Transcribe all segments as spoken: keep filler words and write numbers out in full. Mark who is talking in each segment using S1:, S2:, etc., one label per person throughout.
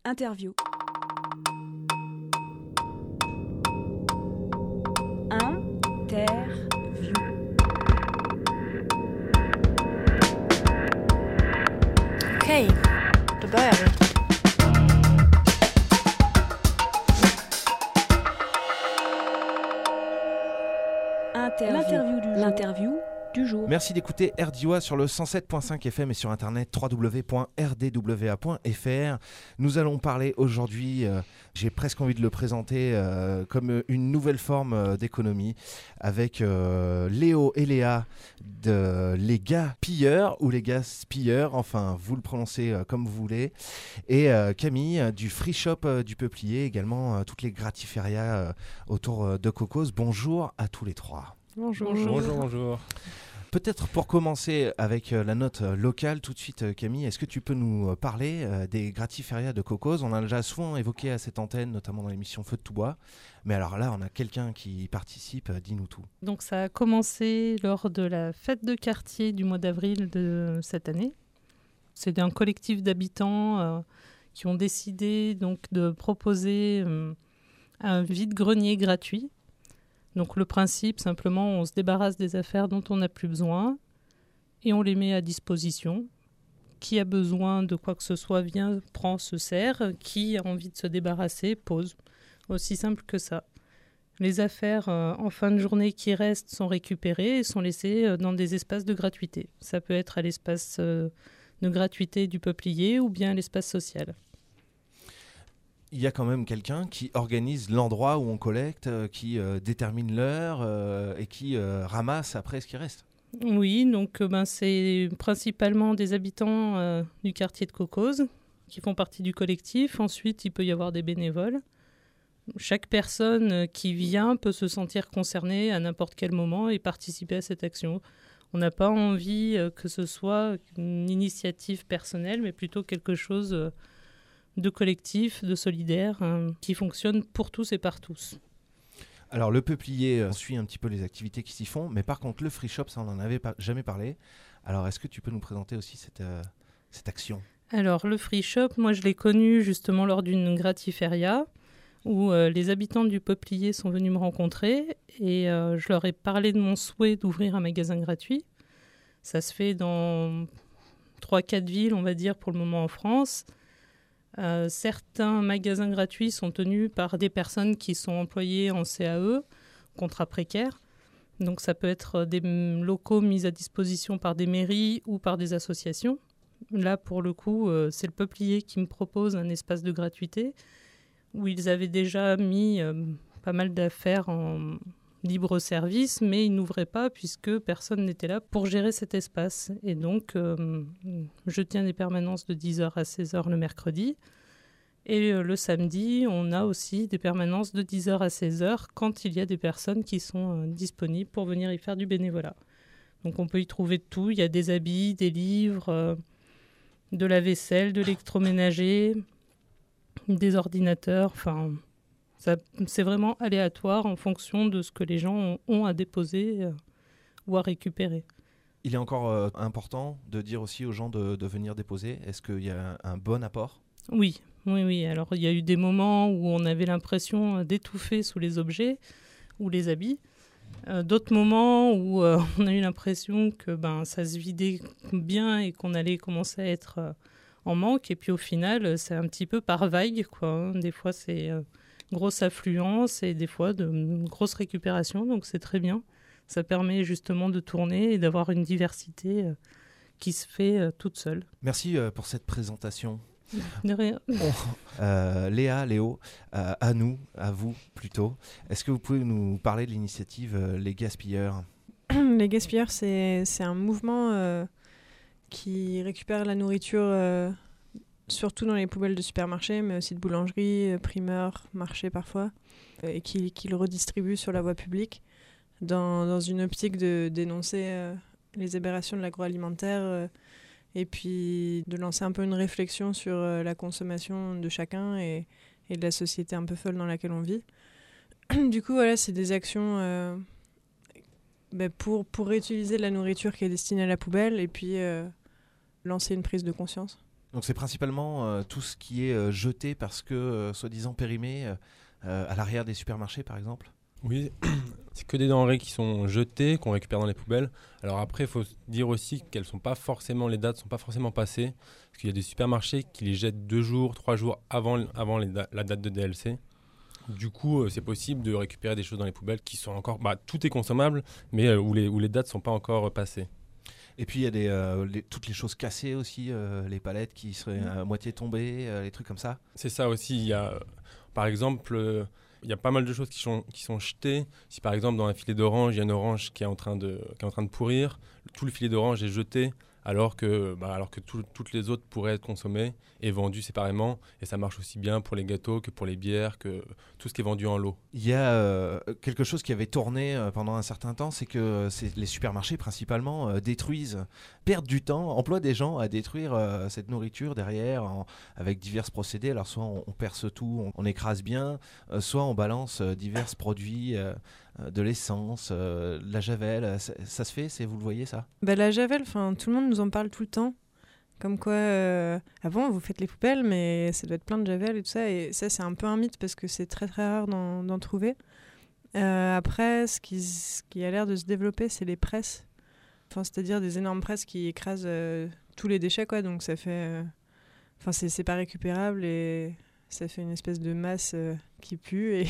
S1: Interview. Interview.
S2: Okej, då börjar vi.
S1: Interview. L'interview du jour. L'interview du jour.
S3: Merci d'écouter R D W A sur le cent sept virgule cinq F M et sur internet w w w point r d w a point f r. Nous allons parler aujourd'hui, euh, j'ai presque envie de le présenter euh, comme une nouvelle forme euh, d'économie avec euh, Léo et Léa de Les Gars Pilleurs ou Les Gars Spilleurs, enfin vous le prononcez euh, comme vous voulez, et euh, Camille euh, du Free Shop euh, du Peuplier, également euh, toutes les gratiférias euh, autour euh, de Cocos. Bonjour à tous les trois.
S4: Bonjour.
S5: Bonjour, bonjour. bonjour.
S3: Peut-être pour commencer avec euh, la note euh, locale tout de suite, euh, Camille, est-ce que tu peux nous euh, parler euh, des gratiférias de Cocos ? On a déjà souvent évoqué à cette antenne, notamment dans l'émission Feu de tout bois. Mais alors là, on a quelqu'un qui y participe, euh, dis-nous tout.
S4: Donc ça a commencé lors de la fête de quartier du mois d'avril de cette année. C'est un collectif d'habitants euh, qui ont décidé donc, de proposer euh, un vide-grenier gratuit. Donc le principe, simplement, on se débarrasse des affaires dont on n'a plus besoin et on les met à disposition. Qui a besoin de quoi que ce soit vient, prend, se sert. Qui a envie de se débarrasser, pose. Aussi simple que ça. Les affaires euh, en fin de journée qui restent sont récupérées et sont laissées euh, dans des espaces de gratuité. Ça peut être à l'espace euh, de gratuité du Peuplier ou bien à l'espace social.
S3: Il y a quand même quelqu'un qui organise l'endroit où on collecte, euh, qui euh, détermine l'heure euh, et qui euh, ramasse après ce qui reste.
S4: Oui, donc euh, ben, c'est principalement des habitants euh, du quartier de Cocos qui font partie du collectif. Ensuite, il peut y avoir des bénévoles. Chaque personne euh, qui vient peut se sentir concernée à n'importe quel moment et participer à cette action. On n'a pas envie euh, que ce soit une initiative personnelle, mais plutôt quelque chose... Euh, de collectif, de solidaire, hein, qui fonctionne pour tous et par tous.
S3: Alors le Peuplier euh, suit un petit peu les activités qui s'y font, mais par contre le Free Shop, ça on n'en avait pas, jamais parlé. Alors est-ce que tu peux nous présenter aussi cette, euh, cette action ?
S4: Alors le Free Shop, moi je l'ai connu justement lors d'une gratiféria, où euh, les habitants du Peuplier sont venus me rencontrer, et euh, je leur ai parlé de mon souhait d'ouvrir un magasin gratuit. Ça se fait dans trois quatre villes, on va dire, pour le moment en France. Euh, certains magasins gratuits sont tenus par des personnes qui sont employées en C A E, contrat précaire. Donc ça peut être des locaux mis à disposition par des mairies ou par des associations. Là, pour le coup, euh, c'est le Peuplier qui me propose un espace de gratuité où ils avaient déjà mis euh, pas mal d'affaires en libre service, mais ils n'ouvraient pas puisque personne n'était là pour gérer cet espace. Et donc, euh, je tiens des permanences de dix heures à seize heures le mercredi. Et euh, le samedi, on a aussi des permanences de dix heures à seize heures quand il y a des personnes qui sont euh, disponibles pour venir y faire du bénévolat. Donc, on peut y trouver de tout. Il y a des habits, des livres, euh, de la vaisselle, de l'électroménager, des ordinateurs, enfin... Ça, c'est vraiment aléatoire en fonction de ce que les gens ont, ont à déposer euh, ou à récupérer.
S3: Il est encore euh, important de dire aussi aux gens de, de venir déposer. Est-ce qu'il y a un, un bon apport ?
S4: Oui, oui, oui. Alors, il y a eu des moments où on avait l'impression d'étouffer sous les objets ou les habits. Euh, d'autres moments où euh, on a eu l'impression que ben, ça se vidait bien et qu'on allait commencer à être euh, en manque. Et puis, au final, c'est un petit peu par vague, quoi, hein. Des fois, c'est... Euh, grosse affluence et des fois de grosses récupérations, donc c'est très bien. Ça permet justement de tourner et d'avoir une diversité euh, qui se fait euh, toute seule.
S3: Merci euh, pour cette présentation.
S4: De rien.
S3: Oh, euh, Léa, Léo, euh, à nous, à vous plutôt. Est-ce que vous pouvez nous parler de l'initiative euh, Les Gars Spilleurs ?
S2: Les Gars Spilleurs, c'est, c'est un mouvement euh, qui récupère la nourriture... Euh, surtout dans les poubelles de supermarchés, mais aussi de boulangeries, primeurs, marchés parfois, et qui, qui le redistribue sur la voie publique dans, dans une optique de dénoncer euh, les aberrations de l'agroalimentaire euh, et puis de lancer un peu une réflexion sur euh, la consommation de chacun et, et de la société un peu folle dans laquelle on vit. Du coup, voilà, c'est des actions euh, bah, pour, pour réutiliser de la nourriture qui est destinée à la poubelle et puis euh, lancer une prise de conscience.
S3: Donc c'est principalement euh, tout ce qui est euh, jeté parce que, euh, soi-disant périmé, euh, à l'arrière des supermarchés par exemple.
S5: Oui, c'est que des denrées qui sont jetées, qu'on récupère dans les poubelles. Alors après, il faut dire aussi qu'elles sont pas forcément, les dates ne sont pas forcément passées, parce qu'il y a des supermarchés qui les jettent deux jours, trois jours avant, avant les da- la date de D L C. Du coup, euh, c'est possible de récupérer des choses dans les poubelles qui sont encore... Bah, tout est consommable, mais euh, où, les, où les dates ne sont pas encore euh, passées.
S3: Et puis il y a des, euh, les, toutes les choses cassées aussi, euh, les palettes qui seraient à moitié tombées, euh, les trucs comme ça.
S5: C'est ça aussi. Il y a, euh, par exemple, euh, il y a pas mal de choses qui sont, qui sont jetées. Si par exemple dans un filet d'orange, il y a une orange qui est en train de, qui est en train de pourrir, tout le filet d'orange est jeté alors que, bah, alors que tout, toutes les autres pourraient être consommées et vendues séparément. Et ça marche aussi bien pour les gâteaux que pour les bières, que tout ce qui est vendu en lot.
S3: Il y a euh, quelque chose qui avait tourné euh, pendant un certain temps, c'est que euh, c'est les supermarchés principalement euh, détruisent, perdent du temps, emploient des gens à détruire euh, cette nourriture derrière en, avec divers procédés. Alors soit on, on perce tout, on, on écrase bien, euh, soit on balance euh, divers produits, euh, de l'essence, euh, de la javel. Ça, ça se fait, c'est, vous le voyez ça?
S2: Bah, la javel, tout le monde nous en parle tout le temps. Comme quoi, euh, avant, vous faites les poubelles, mais ça doit être plein de javel et tout ça. Et ça, c'est un peu un mythe parce que c'est très très rare d'en, d'en trouver. Euh, après, ce qui, ce qui a l'air de se développer, c'est les presses. Enfin, c'est-à-dire des énormes presses qui écrasent euh, tous les déchets, quoi. Donc ça fait... Enfin, euh, c'est, c'est pas récupérable et ça fait une espèce de masse euh, qui pue et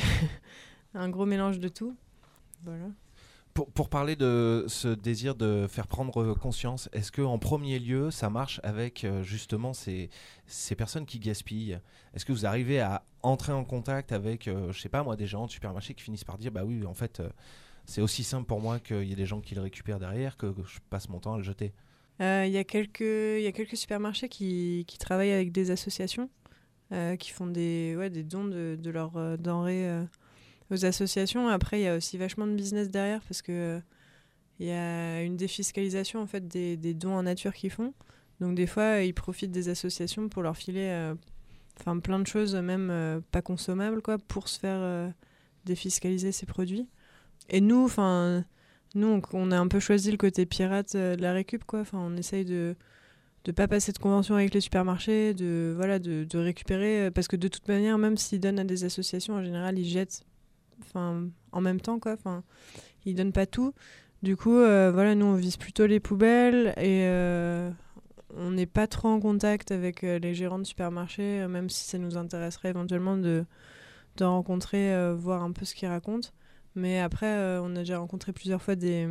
S2: un gros mélange de tout. Voilà.
S3: Pour, pour parler de ce désir de faire prendre conscience, est-ce qu'en premier lieu, ça marche avec euh, justement ces, ces personnes qui gaspillent? Est-ce que vous arrivez à entrer en contact avec, euh, je sais pas moi, des gens de supermarché qui finissent par dire bah oui, en fait, euh, c'est aussi simple pour moi qu'il y ait des gens qui le récupèrent derrière que je passe mon temps à le jeter?
S2: Il euh, y a quelques, y a quelques supermarchés qui, qui travaillent avec des associations euh, qui font des, ouais, des dons de, de leurs euh, denrées euh, aux associations. Après, il y a aussi vachement de business derrière parce que il y a une défiscalisation en fait des, des dons en nature qu'ils font. Donc des fois, ils profitent des associations pour leur filer enfin euh, plein de choses, même euh, pas consommables, quoi, pour se faire euh, défiscaliser ces produits. Et nous, enfin, nous, on, on a un peu choisi le côté pirate euh, de la récup, quoi. Enfin, on essaye de de pas passer de convention avec les supermarchés, de voilà, de, de récupérer, euh, parce que de toute manière, même s'ils donnent à des associations, en général, ils jettent. Enfin, en même temps, quoi. Enfin, ils donnent pas tout. Du coup, euh, voilà, nous, on vise plutôt les poubelles et euh, on n'est pas trop en contact avec euh, les gérants de supermarchés, euh, même si ça nous intéresserait éventuellement de, de rencontrer, euh, voir un peu ce qu'ils racontent. Mais après, euh, on a déjà rencontré plusieurs fois des,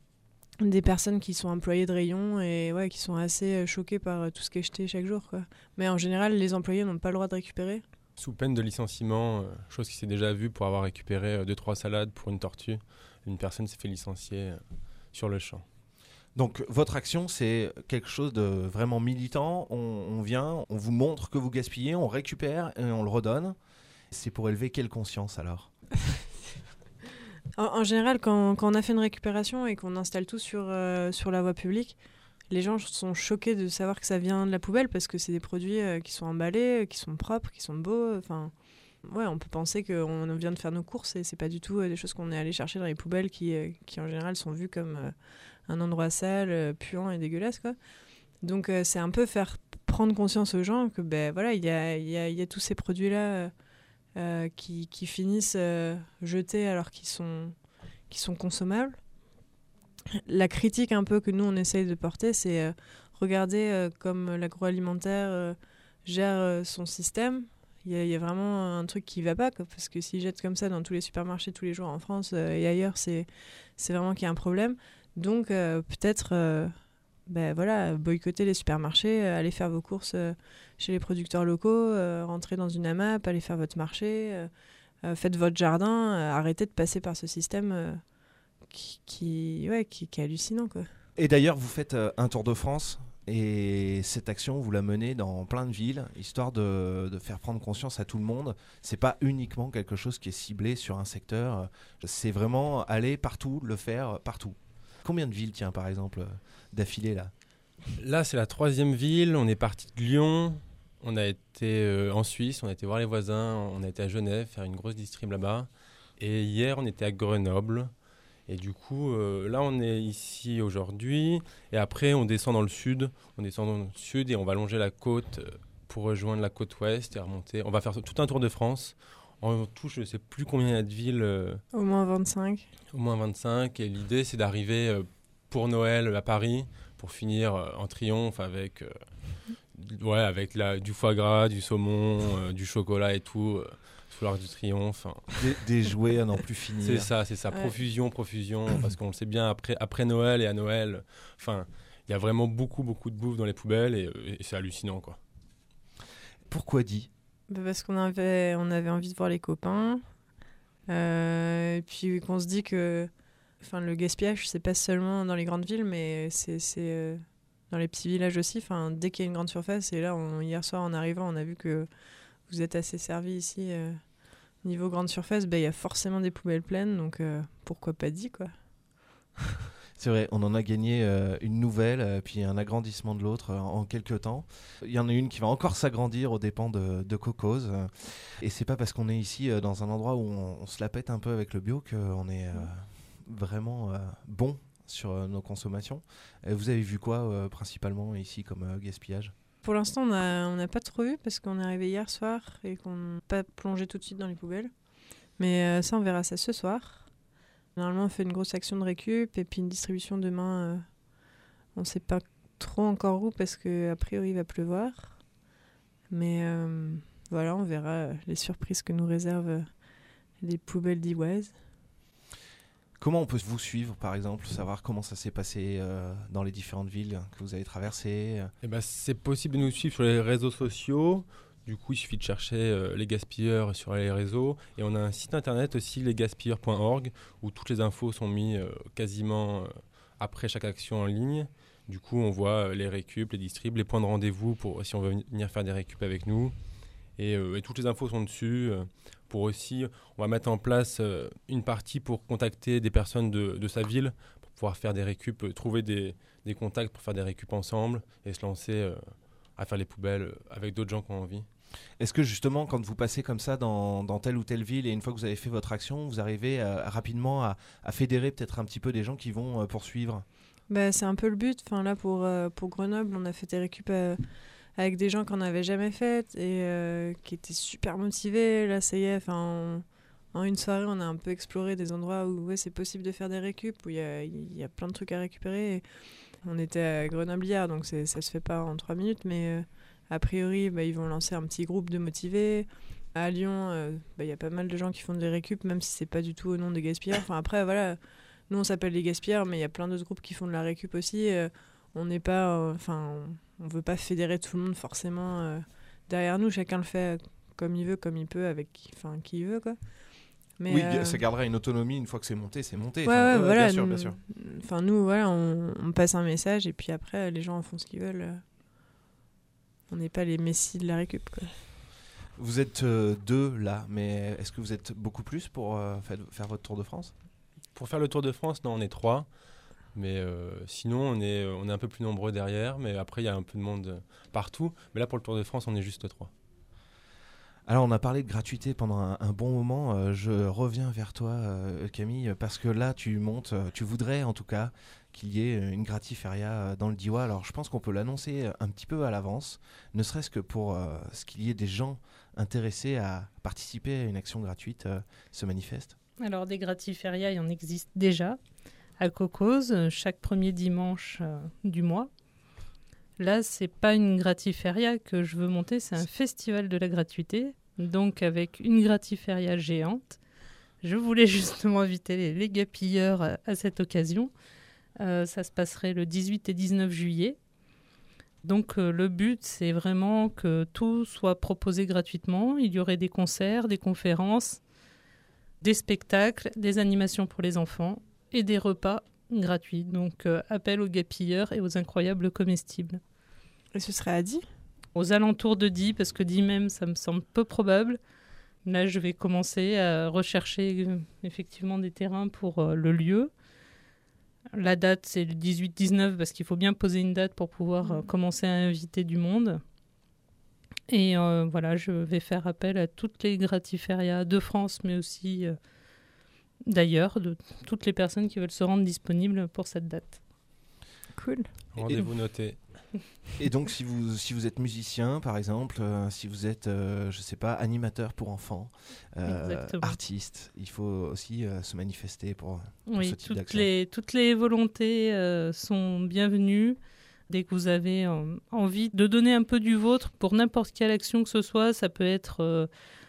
S2: des personnes qui sont employées de rayon et ouais, qui sont assez euh, choquées par euh, tout ce qui est jeté chaque jour, quoi. Mais en général, les employés n'ont pas le droit de récupérer.
S5: Sous peine de licenciement, euh, chose qui s'est déjà vue pour avoir récupéré deux trois salades pour une tortue, une personne s'est fait licencier euh, sur le champ.
S3: Donc votre action, c'est quelque chose de vraiment militant. On, on vient, on vous montre que vous gaspillez, on récupère et on le redonne. C'est pour élever quelle conscience alors?
S2: en, en général, quand, quand on a fait une récupération et qu'on installe tout sur, euh, sur la voie publique, les gens sont choqués de savoir que ça vient de la poubelle parce que c'est des produits euh, qui sont emballés, qui sont propres, qui sont beaux. Enfin, ouais, on peut penser qu'on vient de faire nos courses et c'est pas du tout euh, des choses qu'on est allé chercher dans les poubelles qui, euh, qui en général sont vues comme euh, un endroit sale, euh, puant et dégueulasse, quoi. Donc euh, c'est un peu faire prendre conscience aux gens que ben voilà, il y a, y, a, y a tous ces produits-là euh, euh, qui, qui finissent euh, jetés alors qu'ils sont, qu'ils sont consommables. La critique un peu que nous on essaye de porter, c'est euh, regarder euh, comme l'agroalimentaire euh, gère euh, son système. Il y, y a vraiment un truc qui va pas, quoi, parce que s'ils jettent comme ça dans tous les supermarchés tous les jours en France euh, et ailleurs, c'est, c'est vraiment qu'il y a un problème. Donc euh, peut-être euh, ben, voilà, boycotter les supermarchés, euh, aller faire vos courses euh, chez les producteurs locaux, euh, rentrer dans une AMAP, aller faire votre marché, euh, euh, faites votre jardin, euh, arrêtez de passer par ce système euh, Qui, qui, ouais, qui, qui est hallucinant, quoi.
S3: Et d'ailleurs, vous faites euh, un tour de France et cette action, vous la menez dans plein de villes, histoire de, de faire prendre conscience à tout le monde. C'est pas uniquement quelque chose qui est ciblé sur un secteur, c'est vraiment aller partout, le faire partout. Combien de villes, tiens, par exemple, d'affilée, là?
S5: Là, c'est la troisième ville. On est parti de Lyon, on a été euh, en Suisse, on a été voir les voisins, on a été à Genève, faire une grosse distrib là-bas. Et hier, on était à Grenoble. Et du coup, euh, là, on est ici aujourd'hui. Et après, on descend dans le sud. On descend dans le sud et on va longer la côte pour rejoindre la côte ouest et remonter. On va faire tout un tour de France. En tout, je ne sais plus combien il y a de villes. Euh,
S2: au moins vingt-cinq.
S5: Au moins vingt-cinq. Et l'idée, c'est d'arriver euh, pour Noël à Paris pour finir euh, en triomphe avec, euh, ouais, avec la, du foie gras, du saumon, euh, du chocolat et tout. Euh, sous l'Arc du Triomphe.
S3: Des, des jouets à n'en plus finir.
S5: C'est ça, c'est ça. Ouais. Profusion, profusion. Parce qu'on le sait bien, après, après Noël et à Noël, enfin, il y a vraiment beaucoup, beaucoup de bouffe dans les poubelles et, et c'est hallucinant, quoi.
S3: Pourquoi dit ?
S2: Bah parce qu'on avait, on avait envie de voir les copains. Euh, et puis qu'on se dit que enfin, le gaspillage, c'est pas seulement dans les grandes villes, mais c'est, c'est euh, dans les petits villages aussi. Enfin, dès qu'il y a une grande surface, et là, on, hier soir, en arrivant, on a vu que vous êtes assez servis ici. Euh, niveau grande surface, bah, y a forcément des poubelles pleines, donc euh, pourquoi pas dit, quoi.
S3: C'est vrai, on en a gagné euh, une nouvelle, euh, puis un agrandissement de l'autre euh, en quelques temps. Il y en a une qui va encore s'agrandir aux dépens de, de Cocos. Euh, et c'est pas parce qu'on est ici euh, dans un endroit où on, on se la pète un peu avec le bio qu'on est euh, vraiment euh, bon sur euh, nos consommations. Et vous avez vu quoi euh, principalement ici comme euh, gaspillage ?
S2: Pour l'instant, on n'a on a pas trop vu parce qu'on est arrivé hier soir et qu'on n'a pas plongé tout de suite dans les poubelles. Mais euh, ça, on verra ça ce soir. Normalement, on fait une grosse action de récup et puis une distribution demain. Euh, on ne sait pas trop encore où parce qu'a priori, il va pleuvoir. Mais euh, voilà, on verra les surprises que nous réservent euh, les poubelles d'Iwaz.
S3: Comment on peut vous suivre, par exemple, savoir comment ça s'est passé euh, dans les différentes villes que vous avez traversées ?
S5: Eh ben, c'est possible de nous suivre sur les réseaux sociaux. Du coup, il suffit de chercher euh, les gaspilleurs sur les réseaux. Et on a un site internet aussi, les gaspilleurs point org, où toutes les infos sont mises euh, quasiment euh, après chaque action en ligne. Du coup, on voit euh, les récup, les distribs, les points de rendez-vous pour si on veut venir faire des récup avec nous. Et, euh, et toutes les infos sont dessus. Euh, pour aussi, on va mettre en place euh, une partie pour contacter des personnes de, de sa ville, pour pouvoir faire des récup, euh, trouver des, des contacts pour faire des récup ensemble et se lancer euh, à faire les poubelles euh, avec d'autres gens qui ont envie.
S3: Est-ce que justement, quand vous passez comme ça dans, dans telle ou telle ville et une fois que vous avez fait votre action, vous arrivez euh, rapidement à, à fédérer peut-être un petit peu des gens qui vont euh, poursuivre ?
S2: Bah, c'est un peu le but. Enfin, là, pour, euh, pour Grenoble, on a fait des récup euh, avec des gens qu'on n'avait jamais faites et euh, qui étaient super motivés. Là, ça y est, en, en une soirée, on a un peu exploré des endroits où ouais, c'est possible de faire des récup, où il y a, y a plein de trucs à récupérer. Et on était à Grenoble hier, donc c'est, ça se fait pas en trois minutes, mais... Euh, A priori, bah, ils vont lancer un petit groupe de motivés. À Lyon, il euh, bah, y a pas mal de gens qui font des récup, même si c'est pas du tout au nom des gaspilleurs. Enfin, après, voilà, nous on s'appelle les gaspilleurs, mais il y a plein d'autres groupes qui font de la récup aussi. Euh, on n'est pas, enfin, euh, on veut pas fédérer tout le monde forcément euh, derrière nous. Chacun le fait comme il veut, comme il peut, avec qui, enfin, qui il veut, quoi.
S3: Mais oui, euh... ça gardera une autonomie une fois que c'est monté, c'est monté.
S2: Ouais, ouais,
S3: ouais,
S2: voilà.
S3: Bien sûr,
S2: nous,
S3: bien sûr.
S2: Enfin, nous, voilà, on, on passe un message et puis après, les gens en font ce qu'ils veulent. Euh. On n'est pas les messies de la récup, quoi.
S3: Vous êtes euh, deux là, mais est-ce que vous êtes beaucoup plus pour euh, faire, faire votre Tour de France ?
S5: Pour faire le Tour de France, non, on est trois. Mais euh, sinon, on est, on est un peu plus nombreux derrière. Mais après, il y a un peu de monde partout. Mais là, pour le Tour de France, on est juste trois.
S3: Alors, on a parlé de gratuité pendant un, un bon moment. Euh, je reviens vers toi, euh, Camille, parce que là, tu montes, tu voudrais en tout cas qu'il y ait une gratiféria dans le Diois. Alors, je pense qu'on peut l'annoncer un petit peu à l'avance, ne serait-ce que pour euh, ce qu'il y ait des gens intéressés à participer à une action gratuite, euh, ce manifeste.
S4: Alors, des gratiférias, il en existe déjà à Cocos, chaque premier dimanche euh, du mois. Là, c'est pas une gratiféria que je veux monter, c'est un festival de la gratuité, donc avec une gratiféria géante. Je voulais justement inviter les, les gapilleurs à, à cette occasion. Euh, ça se passerait le dix-huit et dix-neuf juillet. Donc euh, le but, c'est vraiment que tout soit proposé gratuitement. Il y aurait des concerts, des conférences, des spectacles, des animations pour les enfants et des repas gratuits. Donc euh, appel aux gapilleurs et aux incroyables comestibles.
S2: Et ce serait à Die ?
S4: Aux alentours de Die, parce que Die même, ça me semble peu probable. Là, je vais commencer à rechercher euh, effectivement des terrains pour euh, le lieu. La date, c'est le dix-huit dix-neuf, parce qu'il faut bien poser une date pour pouvoir euh, commencer à inviter du monde. Et euh, voilà, je vais faire appel à toutes les gratiférias de France, mais aussi euh, d'ailleurs, de toutes les personnes qui veulent se rendre disponibles pour cette date.
S2: Cool.
S5: Rendez-vous noté.
S3: Et donc, si vous, si vous êtes musicien, par exemple, euh, si vous êtes, euh, je sais pas, animateur pour enfants, euh, artiste, il faut aussi euh, se manifester pour, pour
S4: oui,
S3: ce type
S4: toutes
S3: d'action.
S4: Les, toutes les volontés euh, sont bienvenues. Dès que vous avez euh, envie de donner un peu du vôtre pour n'importe quelle action que ce soit, ça peut être euh,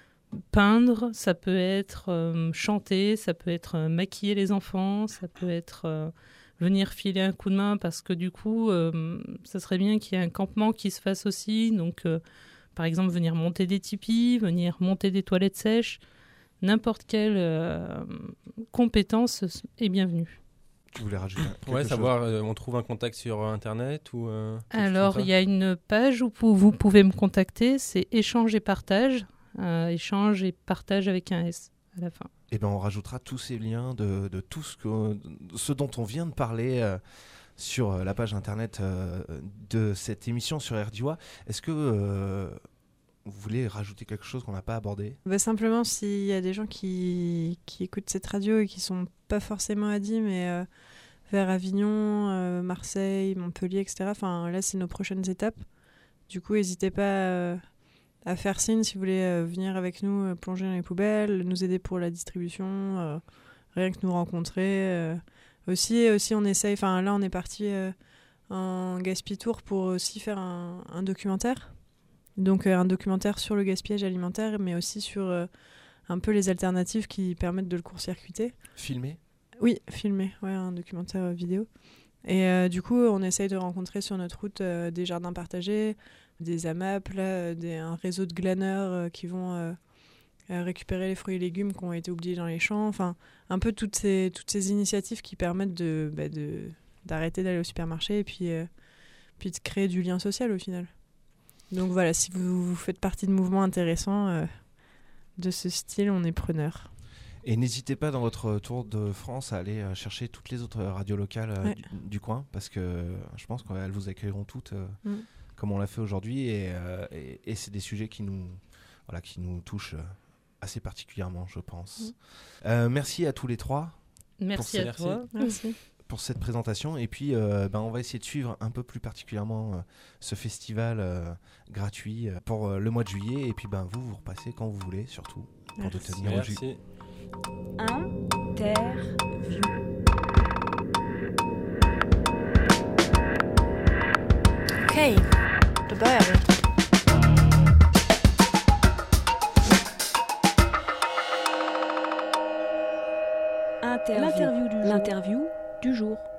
S4: peindre, ça peut être euh, chanter, ça peut être euh, maquiller les enfants, ça peut être... Euh, venir filer un coup de main parce que du coup, euh, ça serait bien qu'il y ait un campement qui se fasse aussi. Donc, euh, par exemple, venir monter des tipis, venir monter des toilettes sèches, n'importe quelle euh, compétence est bienvenue.
S3: Tu voulais rajouter quelque
S5: Ouais,
S3: chose ?
S5: savoir, euh, on trouve un contact sur Internet ou euh,
S4: Alors, il y a une page où vous pouvez me contacter, c'est Échange et Partage. Euh, échange et Partage avec un S à la fin.
S3: Eh ben, on rajoutera tous ces liens de, de tout ce, que, de ce dont on vient de parler euh, sur euh, la page internet euh, de cette émission sur R D W A. Est-ce que euh, vous voulez rajouter quelque chose qu'on n'a pas abordé ?
S2: Bah, simplement, s'il y a des gens qui, qui écoutent cette radio et qui ne sont pas forcément à Die, mais euh, vers Avignon, euh, Marseille, Montpellier, et cetera. Enfin, là, c'est nos prochaines étapes. Du coup, n'hésitez pas... Euh, à faire signe si vous voulez euh, venir avec nous euh, plonger dans les poubelles, nous aider pour la distribution, euh, rien que nous rencontrer. Euh. Aussi, aussi, on essaye, enfin là on est parti euh, en Gaspille Tour pour aussi faire un, un documentaire. Donc euh, un documentaire sur le gaspillage alimentaire, mais aussi sur euh, un peu les alternatives qui permettent de le court-circuiter.
S3: Filmer ?
S2: Oui, filmer, ouais, un documentaire euh, vidéo. Et euh, du coup, on essaye de rencontrer sur notre route euh, des jardins partagés, des A M A P, là, des, un réseau de glaneurs euh, qui vont euh, euh, récupérer les fruits et légumes qui ont été oubliés dans les champs. Enfin, un peu toutes ces, toutes ces initiatives qui permettent de, bah, de, d'arrêter d'aller au supermarché et puis, euh, puis de créer du lien social au final. Donc voilà, si vous, vous faites partie de mouvements intéressants euh, de ce style, on est preneurs.
S3: Et n'hésitez pas dans votre tour de France à aller chercher toutes les autres radios locales euh,
S2: ouais.
S3: du, du coin, parce que je pense qu'elles vous accueilleront toutes euh, mm. comme on l'a fait aujourd'hui, et, euh, et, et c'est des sujets qui nous, voilà, qui nous touchent assez particulièrement, je pense. Mm. Euh, merci à tous les trois.
S4: Merci à toi.
S2: Merci.
S3: Pour cette présentation, et puis euh, ben, on va essayer de suivre un peu plus particulièrement euh, ce festival euh, gratuit euh, pour euh, le mois de juillet, et puis ben, vous, vous repassez quand vous voulez, surtout pour
S2: merci.
S3: de tenir au jus.
S1: Interview.
S6: Okej, då börjar vi.
S1: Interview. L'interview du jour. L'interview du jour.